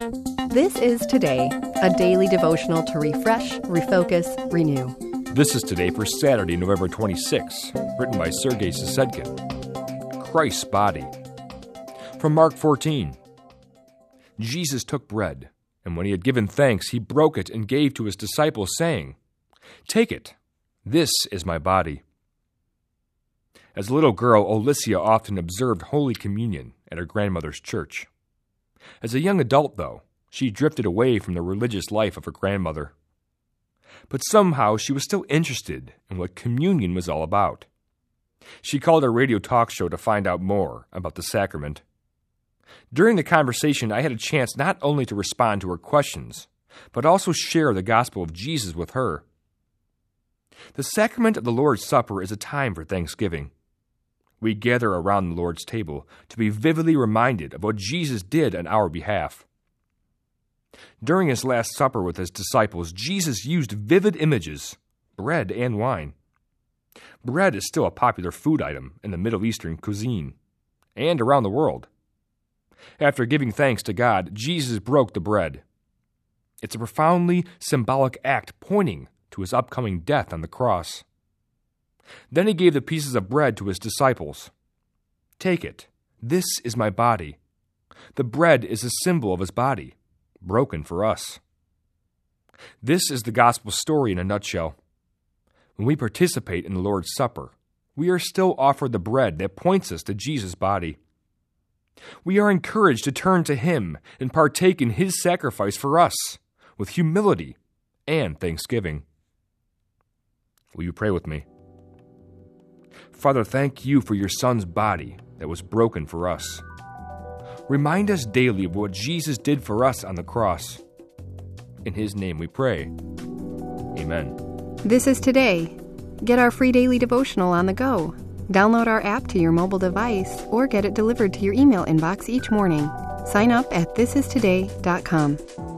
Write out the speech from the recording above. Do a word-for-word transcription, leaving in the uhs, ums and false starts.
This is Today, a daily devotional to refresh, refocus, renew. This is Today for Saturday, November twenty-sixth, written by Sergei Sisedkin. Christ's Body. From Mark fourteen. Jesus took bread, and when he had given thanks, he broke it and gave to his disciples, saying, "Take it, this is my body." As a little girl, Alicia often observed Holy Communion at her grandmother's church. As a young adult, though, she drifted away from the religious life of her grandmother. But somehow she was still interested in what communion was all about. She called our radio talk show to find out more about the sacrament. During the conversation, I had a chance not only to respond to her questions, but also share the gospel of Jesus with her. The sacrament of the Lord's Supper is a time for thanksgiving. We gather around the Lord's table to be vividly reminded of what Jesus did on our behalf. During his Last Supper with his disciples, Jesus used vivid images, bread and wine. Bread is still a popular food item in the Middle Eastern cuisine and around the world. After giving thanks to God, Jesus broke the bread. It's a profoundly symbolic act pointing to his upcoming death on the cross. Then he gave the pieces of bread to his disciples. "Take it. This is my body." The bread is a symbol of his body, broken for us. This is the gospel story in a nutshell. When we participate in the Lord's Supper, we are still offered the bread that points us to Jesus' body. We are encouraged to turn to him and partake in his sacrifice for us with humility and thanksgiving. Will you pray with me? Father, thank you for your Son's body that was broken for us. Remind us daily of what Jesus did for us on the cross. In his name we pray. Amen. This is Today. Get our free daily devotional on the go. Download our app to your mobile device or get it delivered to your email inbox each morning. Sign up at this is today dot com.